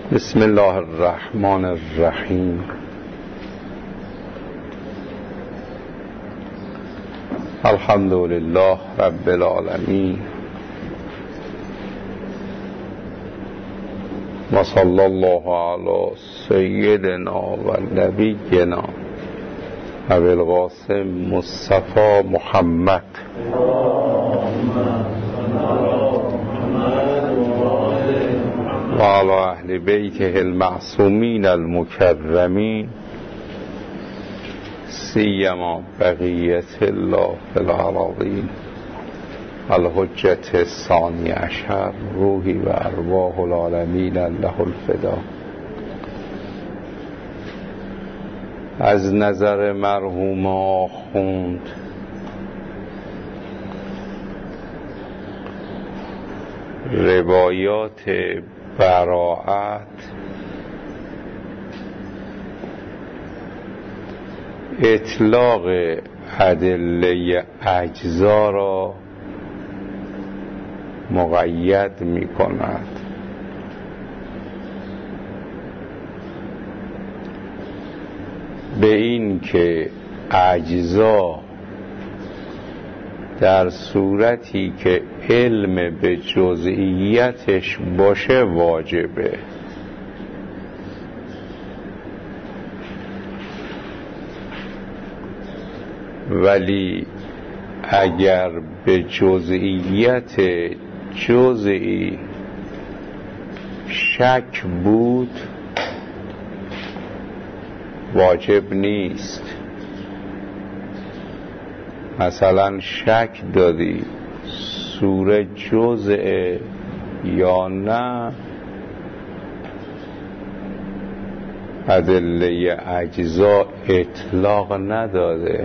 بسم الله الرحمن الرحیم. الحمد لله رب العالمین و صلی الله علی سیدنا و نبینا ابی القاسم مصطفی محمد و علی اهل بیته المعصومین المکرمین سیما بقیت الله فی الارضین الحجة الثانی عشر روحی و ارواح العالمین له الفدا. از نظر مرحوم آخوند روایات براءت اطلاق ادله اجزا را مقید می کند. به این که اجزا در صورتی که علم به جزئیاتش باشه واجبه، ولی اگر به جزئیات جزئی شک بود واجب نیست. مثلا شک دادی سوره جزء یا نه، ادله اجزا اطلاق نداده.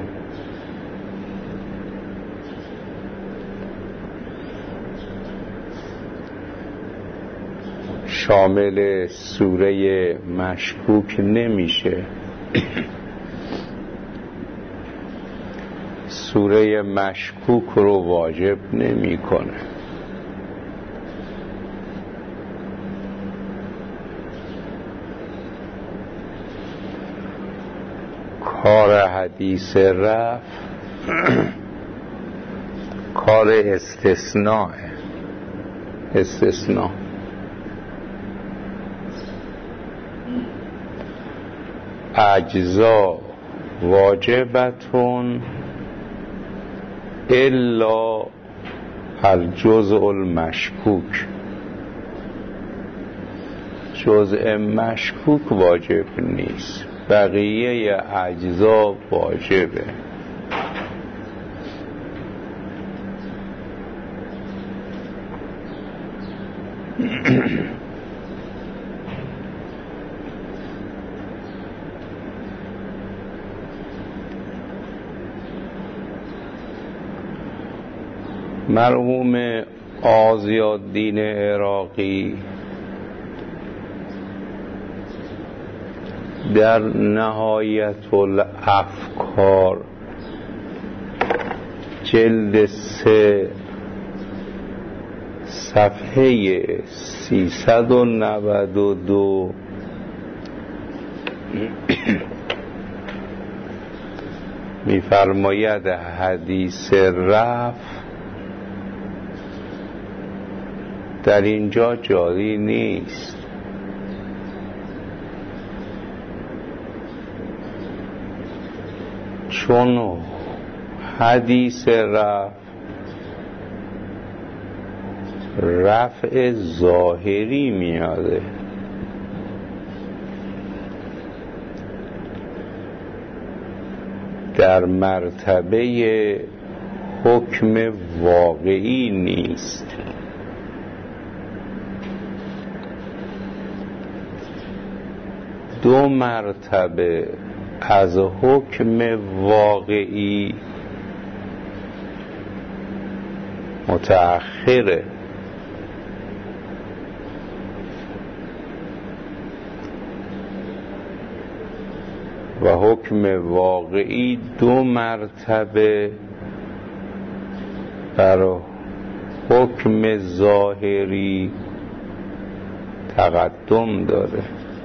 شامل سوره مشکوک نمیشه. سوره مشکوک رو واجب نمیکنه. کار حدیث رفع کار استثناء اجزا واجبتون الا الجزء المشکوک. جزء مشکوک واجب نیست، بقیه اجزا واجبه. مرحوم آضی‌الدین عراقی در نهایت الافکار جلد 3 صفحه 392 می‌فرماید حدیث رفع در اینجا جاری نیست، چون حدیث رفع ظاهری میاده. در مرتبه حکم واقعی نیست. دو مرتبه از حکم واقعی متأخره. و حکم واقعی 2 مرتبه بر حکم ظاهری تقدم داره.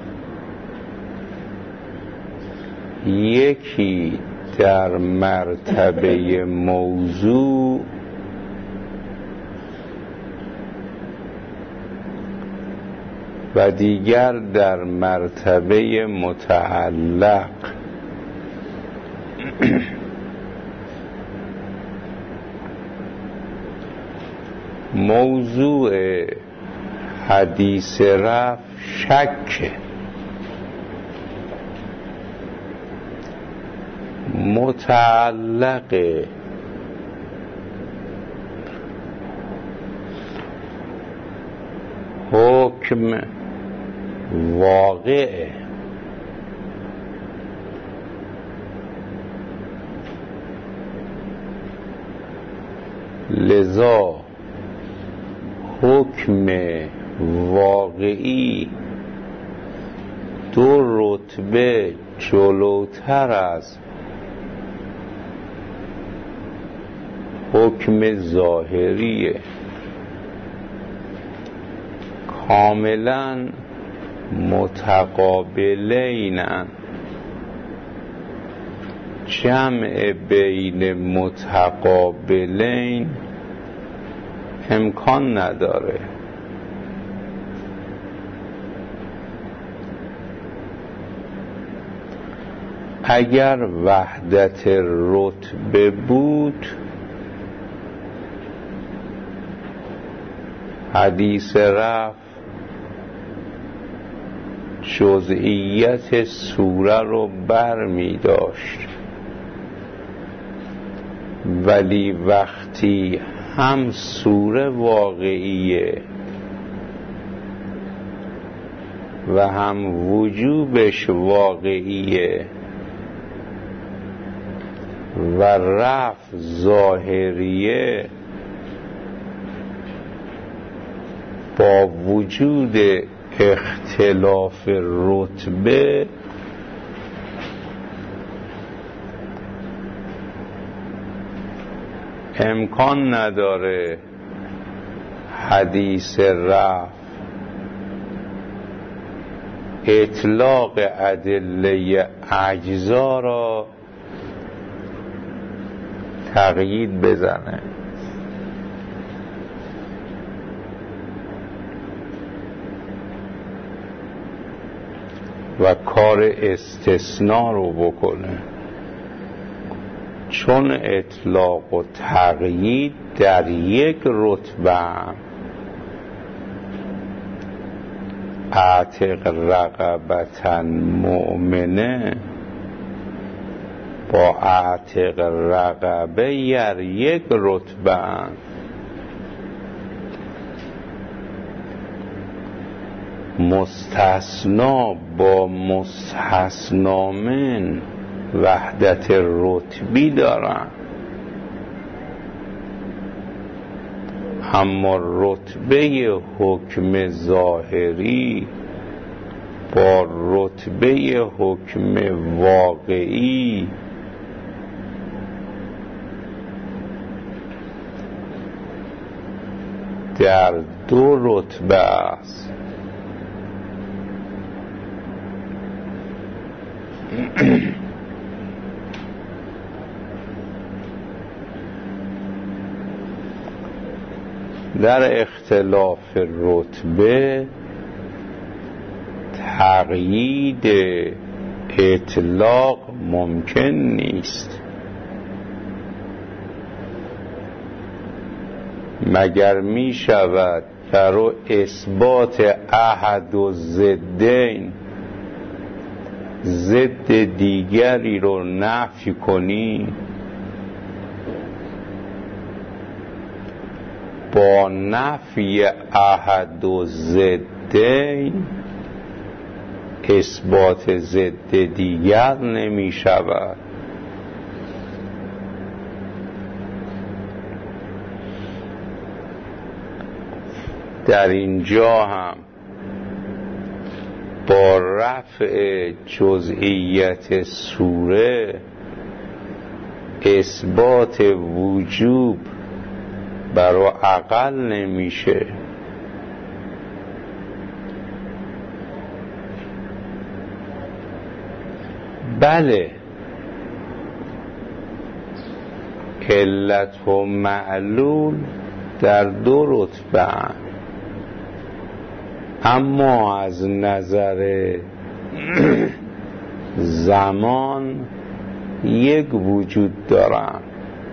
یکی در مرتبه موضوع و دیگر در مرتبه متعلق. موضوع حدیث رفع شک، متعلق حکم واقع، لذا حکم واقعی دو رتبه جلوتر از حکم ظاهریه، کاملا متقابلینن. جمع بین متقابلین امکان نداره. اگر وحدت رتبه بود، حدیث رفع جزئیت سوره رو بر می داشت، ولی وقتی هم سوره واقعیه و هم وجوبش واقعیه و رفع ظاهریه، با وجود اختلاف رتبه امکان نداره حدیث رفع اطلاق ادله اجزا را تقیید بزنه. و کار استثناء رو بکنه، چون اطلاق و تقیید در یک رتبه هم، اعتق رقبة مؤمنه با اعتق رقبه یک رتبه هم. مستثنا با مستثنا من وحدت رتبی دارن، اما رتبه حکم ظاهری با رتبه حکم واقعی در دو رتبه است. در اختلاف رتبه تقیید اطلاق ممکن نیست، مگر می شود برای اثبات احد و ضدین ضد دیگری رو نفی کنی با نفی احد و ضدین اثبات ضد دیگر نمی شود. در اینجا هم با رفع جزئیت سوره اثبات وجوب برای عقل نمیشه، بله، علت و معلول در دو رتبه هم، اما از نظر زمان یک وجود دارن.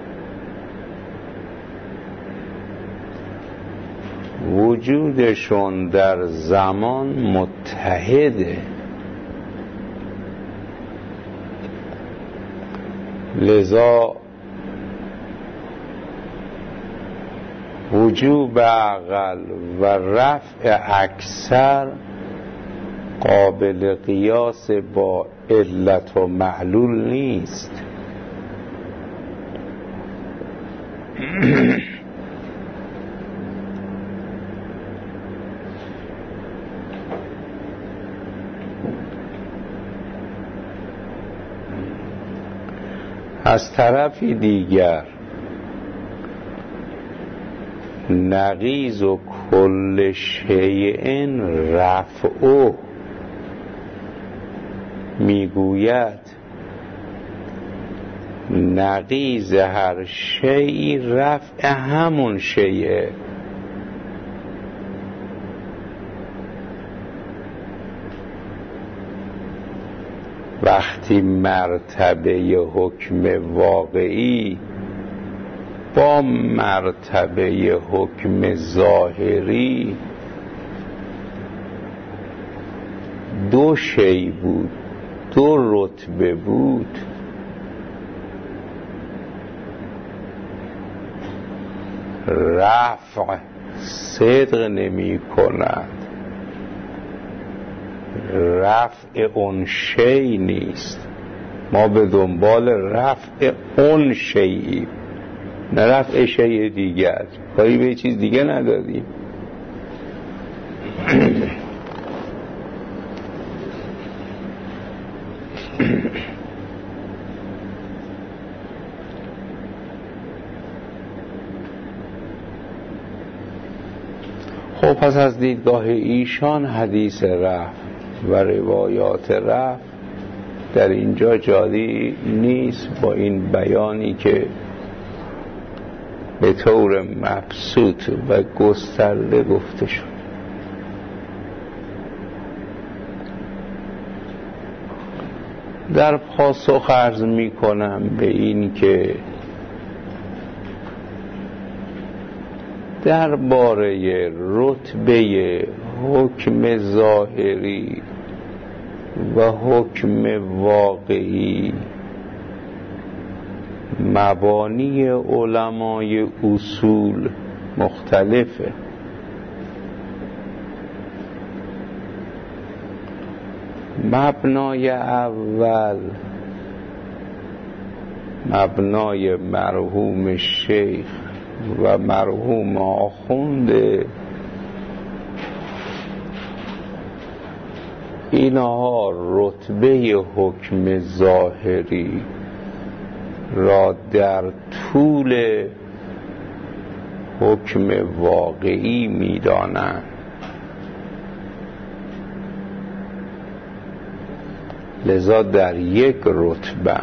وجودشون در زمان متحده، لذا وجوب عقل و رفع اکثر قابل قیاس با علت و معلول نیست. از طرفی دیگر نقیض و کل شیء رفعه میگوید نقیض هر شیء رفع همون شیء. وقتی مرتبه حکم واقعی با مرتبه حکم ظاهری دو شیء بود، دو رتبه بود، رفع صدق نمی کند، رفع اون شیء نیست. ما به دنبال رفع اون شیء، نه رفع شیء دیگر. کاری به چیز دیگه ندادیم. خب پس از دیدگاه ایشان حدیث رفع و روایات رفع در اینجا جاری نیست، با این بیانی که به طور مبسوط و گسترده گفته شد. در پاسخ عرض می کنم به این که درباره رتبه حکم ظاهری و حکم واقعی مبانی علمای اصول مختلفه. مبنای اول، مبنای مرحوم شیخ و مرحوم آخوند، اینها رتبه حکم ظاهری را در طول حکم واقعی می‌دانند. لذا در یک رتبه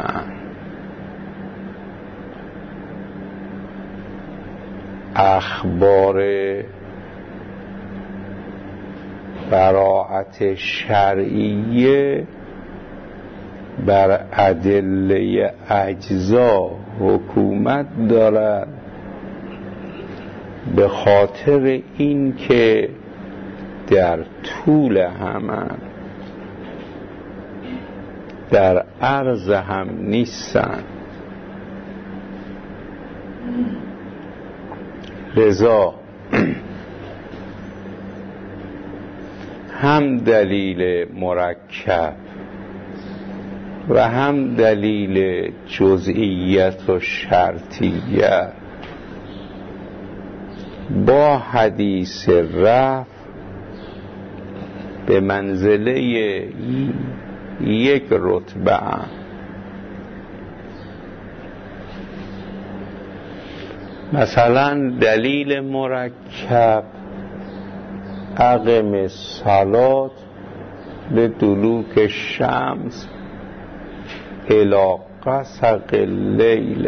اخبار براءت شرعیه بر ادله اجزا حکومت دارد، به خاطر اینکه در طول هم در عرض هم نیستند. لذا هم دلیل مرکب و هم دلیل جزئیت و شرطیت با حدیث رفع به منزله یک رتبه. مثلا دلیل مرکب اقم الصلاة به دلوک شمس الی غسق اللیل.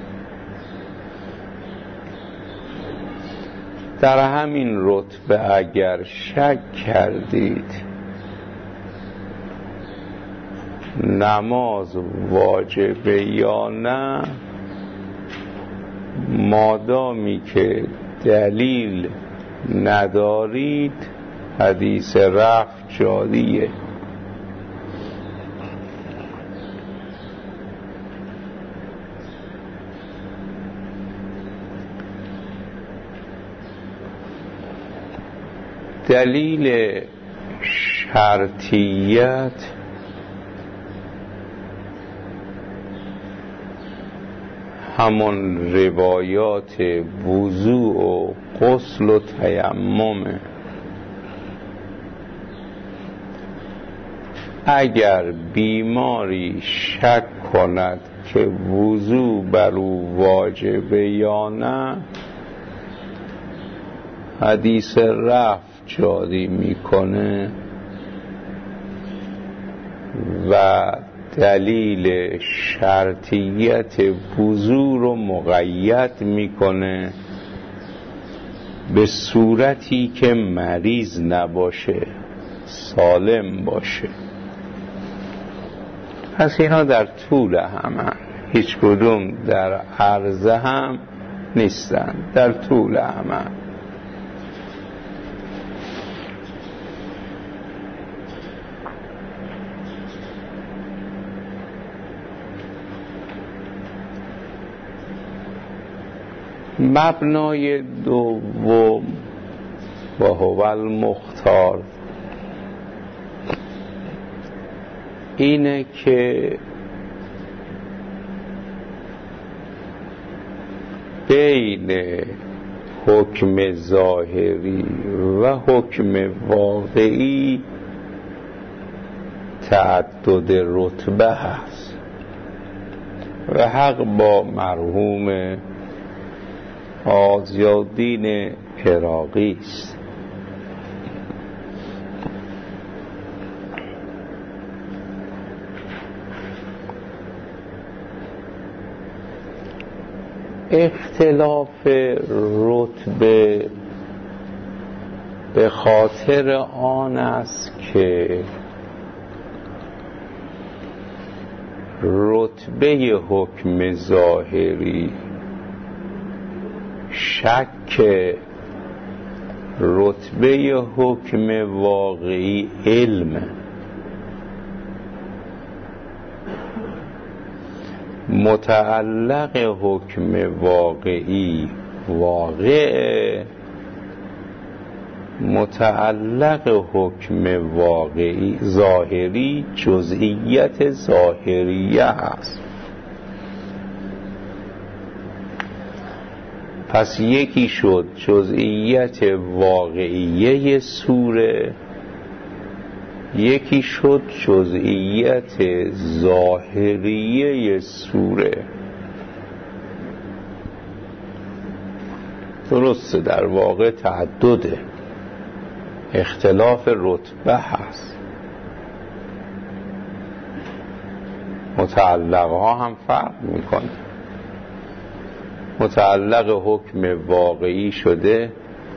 در همین رتبه اگر شک کردید نماز واجبه یا نه، مادامی که دلیل ندارید حدیث رفع جاریه. دلیل شرطیت همون روایات وضوء و غسل و تیممه. اگر بیماری شک کند که وضوء بر او واجبه یا نه، حدیث رفع جاری میکنه و دلیل شرطیت وضوء رو مقید میکنه به صورتی که مریض نباشه، سالم باشه. پس اینا در طول هم، هیچ کدوم در عرضه هم نیستن، در طول هم. مبنای دوم و هو المختار اینه که بین حکم ظاهری و حکم واقعی تعدد رتبه هست و حق با مرحوم آزیالدین عراقی است. اختلاف رتبه به خاطر آن است که رتبه حکم ظاهری شک رتبه حکم واقعی علم، متعلق حکم واقعی واقع، متعلق حکم واقعی ظاهری جزئیت ظاهریه است. پس یکی شد جزئیت واقعیه سوره، یکی شد جزئیت ظاهریه سوره. درسته، در واقع تعدده، اختلاف رتبه هست، متعلق ها هم فرق میکنه. متعلق حکم واقعی شده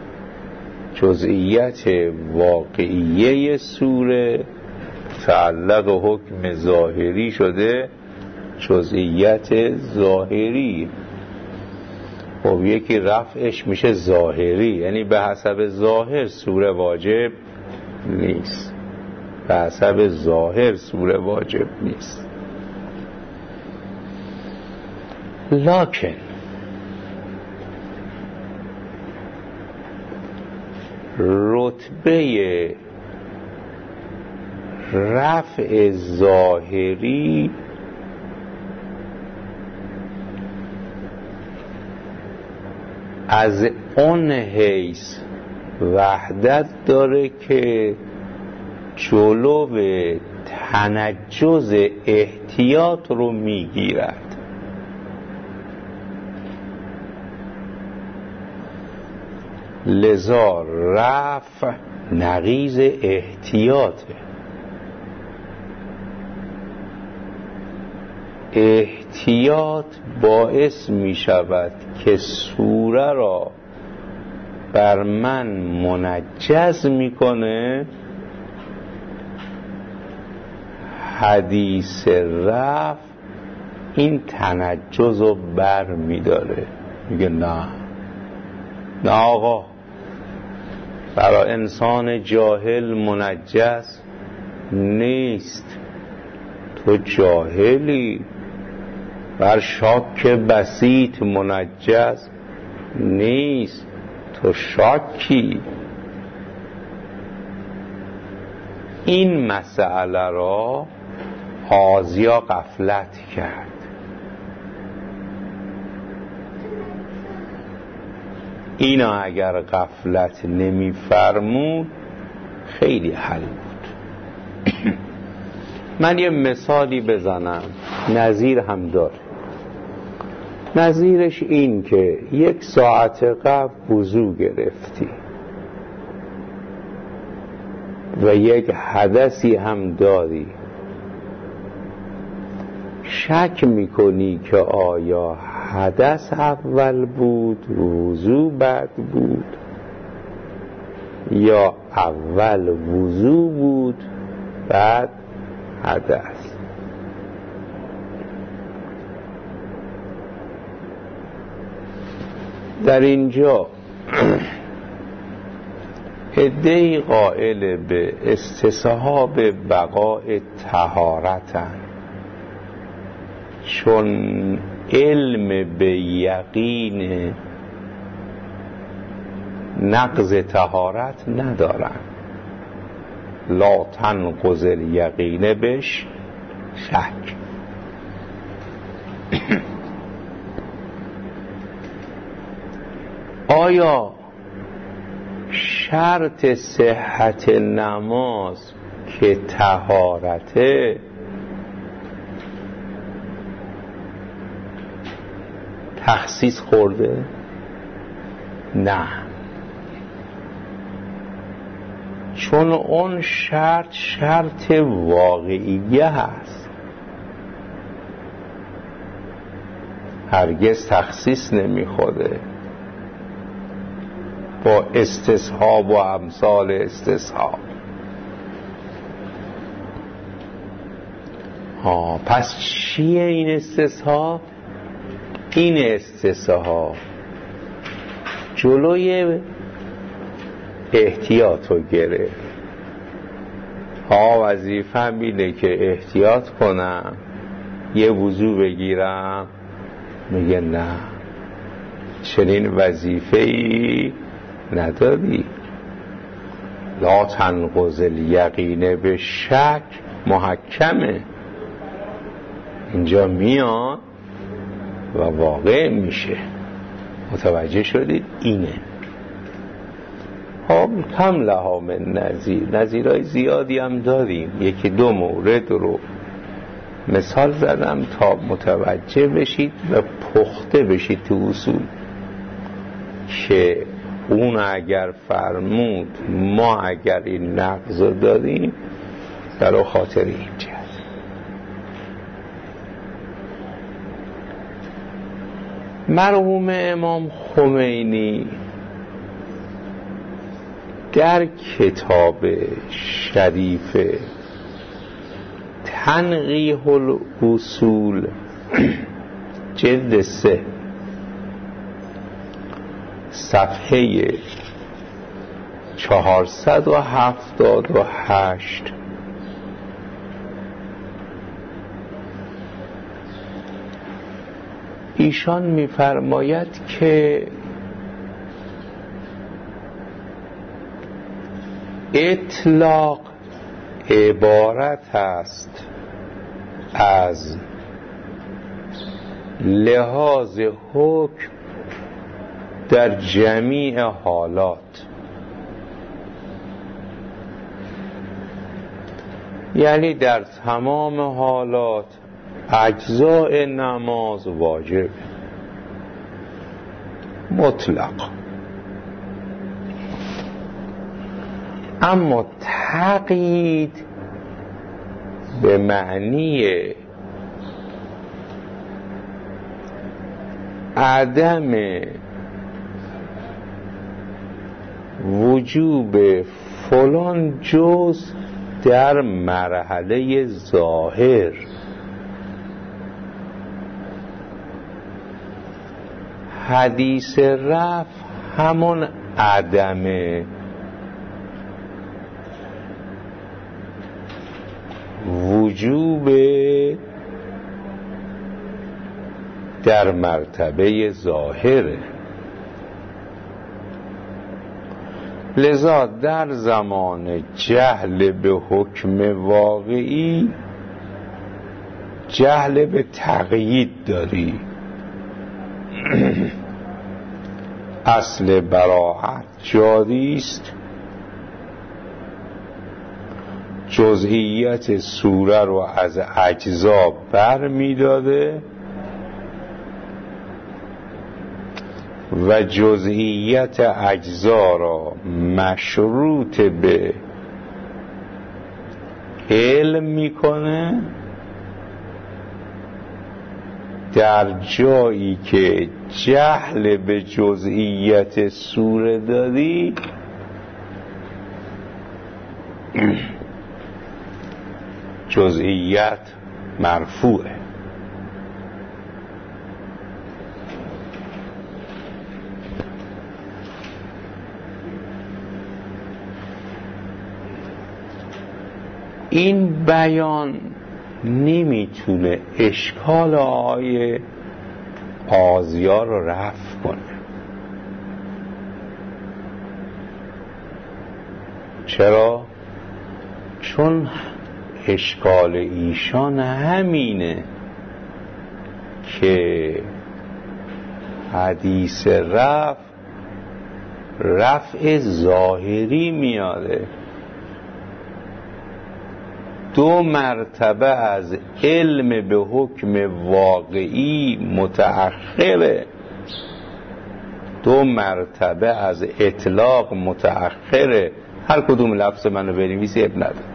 جزئیت واقعیه سوره، متعلق حکم ظاهری شده جزئیت ظاهری. خب یکی رفعش میشه ظاهری، یعنی به حسب ظاهر سوره واجب نیست، به حسب ظاهر سوره واجب نیست. لکن رتبه رفع ظاهری از اون حیث وحدت داره که جلو تنجز احتیاط رو میگیرد. لذا رفع نقیض احتیاطه. احتیاط باعث می شود که سوره را بر من منجز می کنه، حدیث رفع این تنجز رو بر می داره. میگه نه آقا، برای انسان جاهل منجز نیست، تو جاهلی. بر شاک بسیط منجز نیست، تو شاکی. این مسئله را آزیا غفلت کرد. اینا اگر غفلت نمی فرمود خیلی حل بود. من یه مثالی بزنم، نظیر هم داره. نظیرش این که 1 ساعت قبل وضو گرفتی و یک حدثی هم داری، شک میکنی که آیا حدث اول بود وضو بعد بود یا اول وضو بود بعد حدث. در اینجا عده‌ای قائل به استصحاب بقاء طهارتن، چون علم به یقین نقض طهارت ندارن. لا تنقض الیقین بش شک. آیا شرط صحت نماز که طهارته تخصیص خورده؟ نه، چون اون شرط واقعیه هست، هرگز تخصیص نمیخوره با استصحاب و امثال استصحاب. پس چیه این استصحاب؟ این استصحاب جلوی احتیاط رو گرفت. وظیفه‌م اینه که احتیاط کنم، یه وضو بگیرم. میگه نه، چنین وظیفه‌ای نداری. لا تنقض الیقین به شک محکمه، اینجا میاد و واقع میشه. متوجه شدید؟ اینه. کم لها من نظیر، نظیرهای زیادی هم داریم. 1-2 مورد رو مثال زدم تا متوجه بشید و پخته بشید تو اصول که اون اگر فرمود ما اگر این نقض رو داریم در خاطر اینجا. مرحوم امام خمینی در کتاب شریف تنقیح الاصول جلد 3 صفحه 478 ایشان می‌فرماید که اطلاق عبارت است از لحاظ حکم در جمیع حالات، یعنی در تمام حالات اجزاء نماز واجب مطلق. اما تقیید به معنی عدم وجوب فلان جز در مرحله ظاهر، حدیث رفع همون عدم وجوب در مرتبه ظاهره. لذا در زمان جهل به حکم واقعی جهل به تقیید داری. اصل براعت جاری است، جزئیت سوره رو از اجزا بر می داده و جزئیت اجزا را مشروط به علم میکنه. در جایی که جهل به جزئیت سوره داری جزئیت مرفوعه. این بیان نمیتونه اشکال آیه آزیا رو رفع کنه. چرا؟ چون اشکال ایشان همینه که حدیث رفع ظاهری میاده. دو مرتبه از علم به حکم واقعی متأخره، دو مرتبه از اطلاق متأخره. هر کدوم لفظ منو بنویسی اب نداره،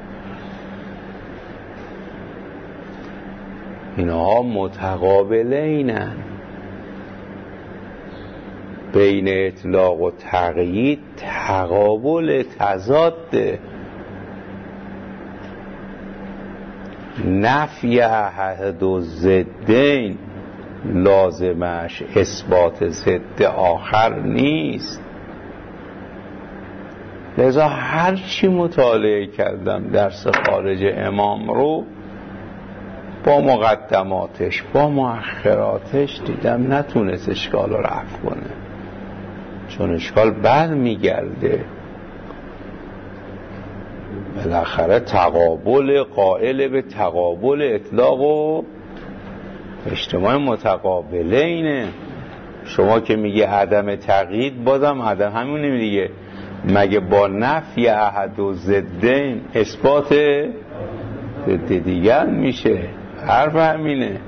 اینها متقابلینن. بین اطلاق و تقیید تقابل تضاده. نفی احد و ضدین لازمش اثبات ضد آخر نیست. لذا هرچی مطالعه کردم درس خارج امام رو با مقدماتش با مؤخراتش دیدم نتونست اشکال رو رفع کنه، چون اشکال بر میگرده. بالاخره تقابل قائل به تقابل اطلاق و اجتماع متقابله اینه. شما که میگه عدم تقیید بازم عدم همونه دیگه، مگه با نفی احد و ضدین اثبات ضد دیگر میشه؟ حرف همینه.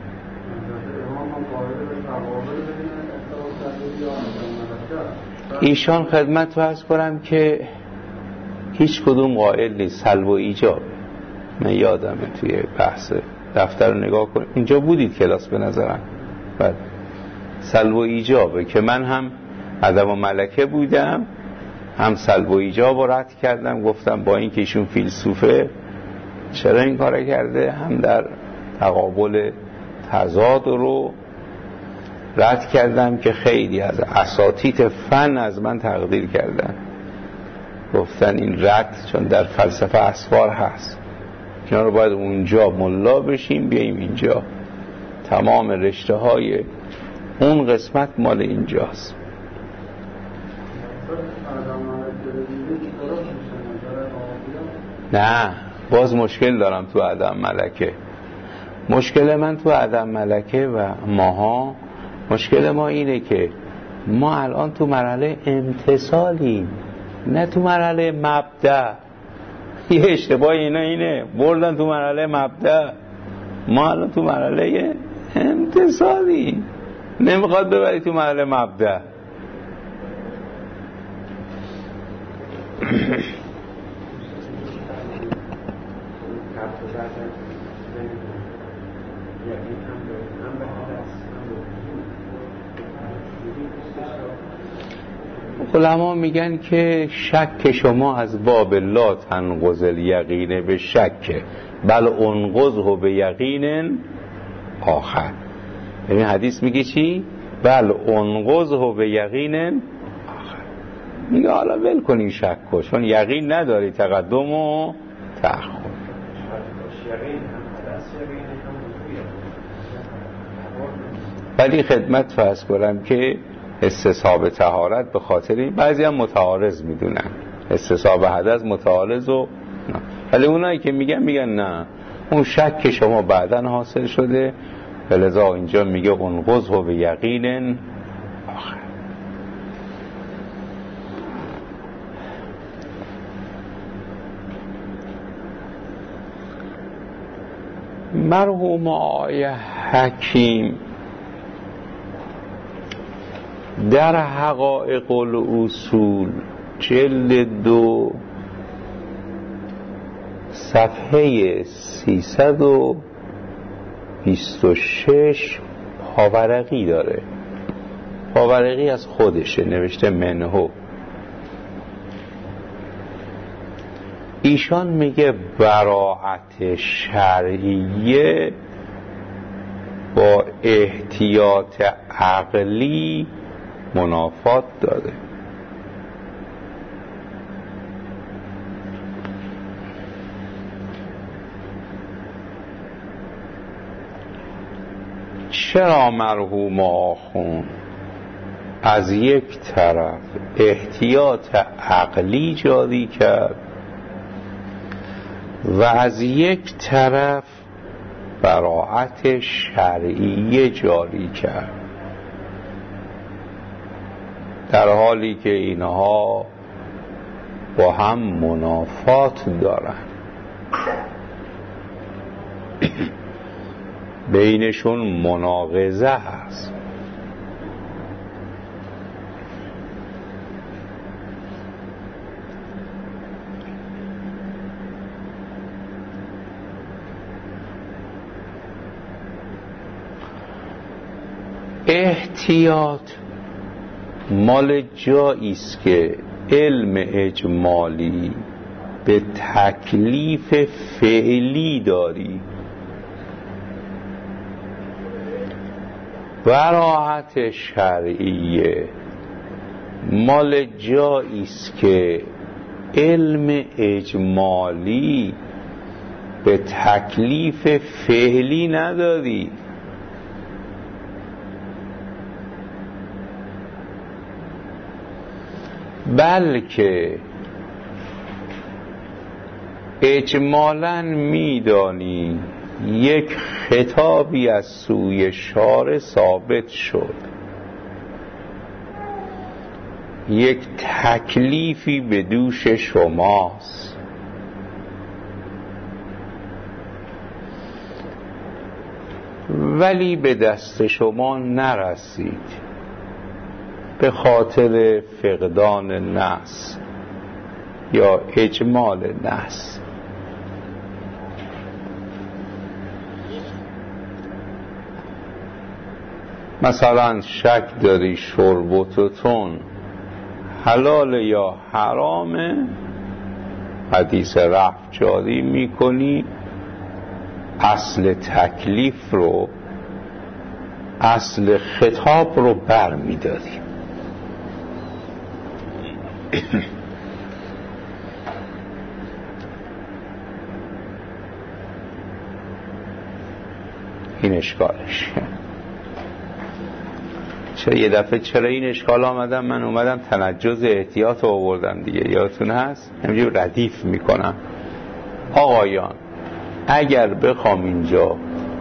ایشان خدمت رو عرض کنم که هیچ کدوم قائل نیست سلب و ایجاب. من یادمه توی بحث دفتر رو نگاه کنم، اینجا بودید کلاس به نظرم، بعد سلب و ایجابه که من هم عدم و ملکه بودم هم سلب و ایجاب رو رد کردم. گفتم با این که ایشون فیلسوفه چرا این کار کرده، هم در تقابل تضاد رو رد کردم که خیلی از اساتید فن از من تقدیر کردن، گفتن این رد چون در فلسفه اسفار هست، اینا رو باید اونجا ملا بشیم بیاییم اینجا. تمام رشته های اون قسمت مال اینجاست. نه باز مشکل دارم تو عدم ملکه. مشکل من تو عدم ملکه و ماها، مشکل ما اینه که ما الان تو مرحله امتصالیم، نه تو مرحله مبدأ. یه اشتباه اینه بردن تو مرحله مبدأ، ما الان تو مرحله امتصالیم، نمیخواد ببری تو مرحله مبدأ. علما میگن که شک شما از باب لا تنقض الیقین به شک بل انقضه به یقین آخر. یعنی حدیث میگه چی؟ بل انقضه به یقین آخر. میگه حالا ول کن این شک کن، چون یقین نداری تقدم و تأخر. ولی خدمت فرض کنم که استصحاب طهارت به خاطر بعضی هم متعارض میدونن استصحاب حدث متعارض و نه. ولی اونایی که میگن نه، اون شک که شما بعداً حاصل شده، لذا اینجا میگه انقضه به یقین آخر. مرحوم آقای حکیم در حقایق الاصول جلد 2 صفحه 326 پاورقی داره. پاورقی از خودشه، نوشته منهو. ایشان میگه براعت شرعیه با احتیاط عقلی منافات داره. چرا مرحوم آخوند از یک طرف احتیاط عقلی جاری کرد و از یک طرف براعت شرعی جاری کرد، در حالی که اینها با هم منافات دارن، بینشون مناقضه هست. احتیاط مال جایی است که علم اجمالی به تکلیف فعلی داری، براعت شرعیه مال جایی است که علم اجمالی به تکلیف فعلی نداری. بلکه اجمالاً میدانی یک خطابی از سوی شارع ثابت شد، یک تکلیفی به دوش شماست، ولی به دست شما نرسید به خاطر فقدان نص یا اجمال نص. مثلا شک داری شرب و توتون حلال یا حرامه، حدیث رفع جاری میکنی، اصل تکلیف رو، اصل خطاب رو بر میداری. این اشکالش. چرا یه دفعه چرا این اشکال آمدم؟ من اومدم تنجز احتیاط رو آوردم دیگه، یادتون هست؟ همینجور ردیف میکنم. آقایان اگر بخوام اینجا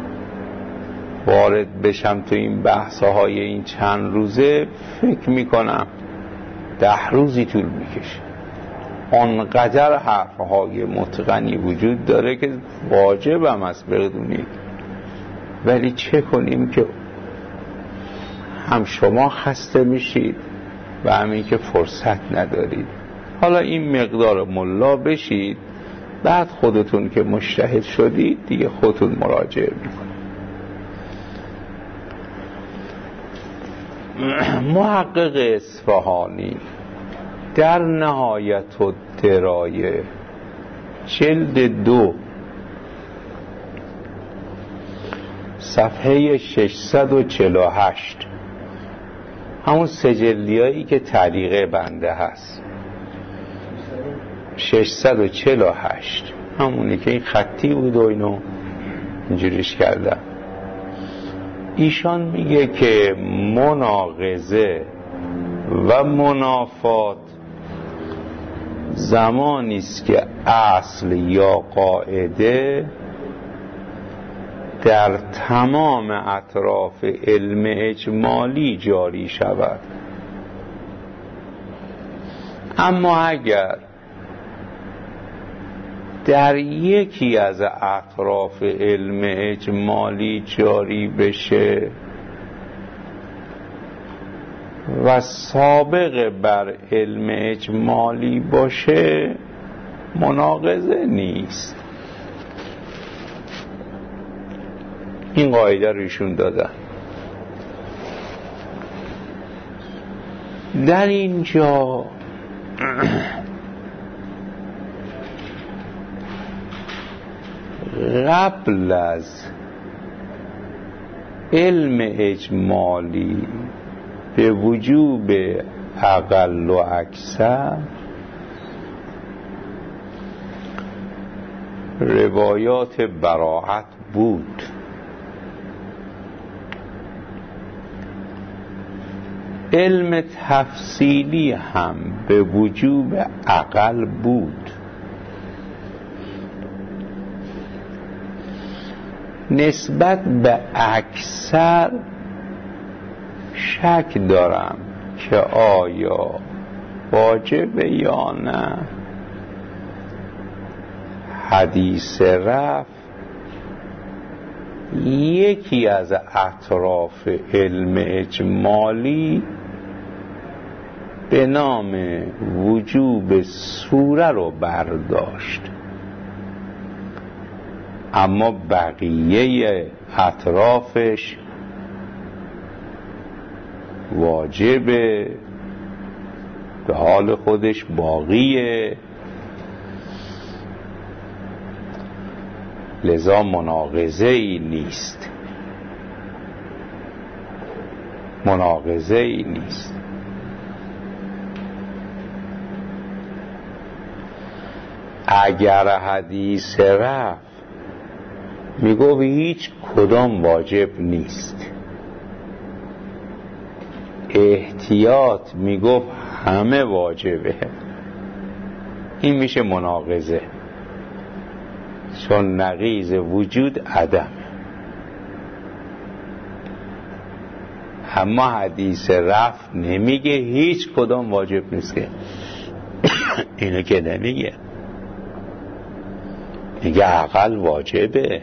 وارد بشم تو این بحث‌های این چند روزه، فکر میکنم 10 روزی طول میکشه. آنقدر حرفهای متقنی وجود داره که واجبم است بدونید، ولی چه کنیم که هم شما خسته میشید و همین که فرصت ندارید. حالا این مقدار ملا بشید، بعد خودتون که مجتهد شدید دیگه خودتون مراجعه میکنید. محقق اصفهانی در نهایت الدرایه جلد 2 صفحه 648 همون سجلیایی که تعلیق بنده هست 648 همونی که این خطی بود و اینو اینجوریش کردم. ایشان میگه که مناقضه و منافات زمانی است که اصل یا قاعده در تمام اطراف علم اجمالی جاری شود، اما اگر در یکی از اطراف علم اجمالی جاری بشه و سابق بر علم اجمالی باشه مناقضه نیست. این قاعده رو ایشون دادن. در اینجا قبل از علم اجمالی به وجوب اقل و اکثر روایات براءت بود. علم تفصیلی هم به وجوب اقل بود. نسبت به اکثر شک دارم که آیا واجب یا نه حدیث رفع یکی از اطراف علم اجمالی به نام وجوب سوره رو برداشت، اما بقیه اطرافش واجبه، به حال خودش باقیه، لذا مناقضه ای نیست. مناقضه ای نیست. اگر حدیث رفع میگو هیچ کدام واجب نیست، احتیاط میگو همه واجبه، این میشه مناقضه، چون نقیض وجود عدم. اما حدیث رفع نمیگه هیچ کدام واجب نیست، که اینو که نمیگه، میگه اقل واجبه،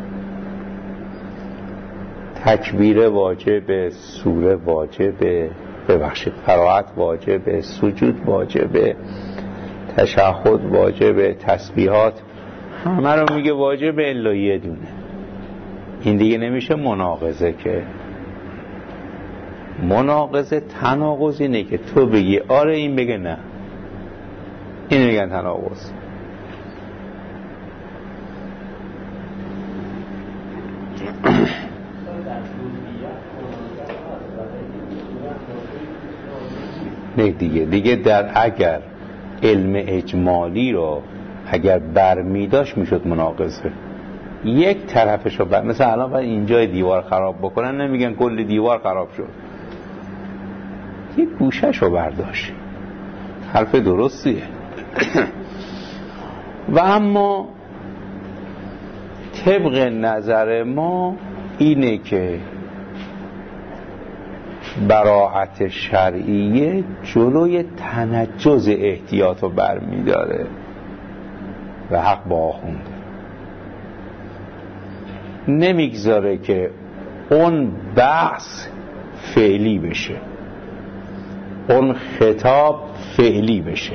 تکبیر واجبه، سوره واجبه، ببخشید قرائت واجبه، سجود واجبه، تشهد واجبه، تسبیحات همه رو میگه واجبه الا یه دونه. این دیگه نمیشه مناقضه. که مناقضه تناقض اینه که تو بگی آره این بگه نه، این میگن تناقض. نه دیگه در اگر علم اجمالی رو اگر برمیداشت میشد مناقضه. یک طرفشو مثلا الان باید اینجای دیوار خراب بکنن، نمیگن کل دیوار خراب شد، یک گوشهشو برداشت، حرف درستیه. و اما طبق نظر ما اینه که براءت شرعیه جلوی تنجز احتیاط رو برمیداره و حق با آخونده، نمیگذاره که اون بحث فعلی بشه، اون خطاب فعلی بشه،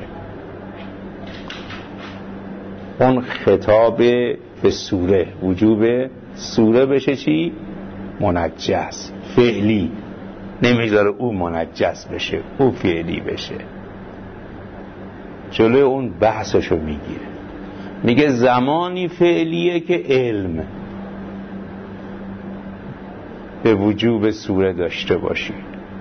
اون خطاب به سوره وجوب سوره بشه چی؟ منجز فعلی، نمیذاره او منجس بشه، او فعلی بشه. جلوی اون بحثشو میگیره، میگه زمانی فعلیه که علم به وجوب صوره داشته باشی،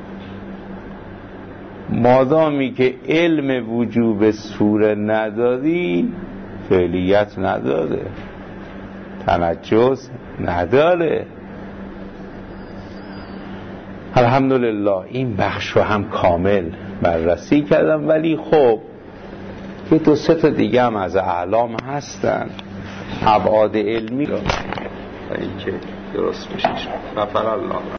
مادامی که علم وجوب صوره نداری فعلیت نداره، تنجس نداره. الحمدلله این بخش رو هم کامل بررسی کردم، ولی خب یه دو سه تا دیگه هم از اعلام هستن ابعاد علمی رو اینکه درست بشه. غفر الله.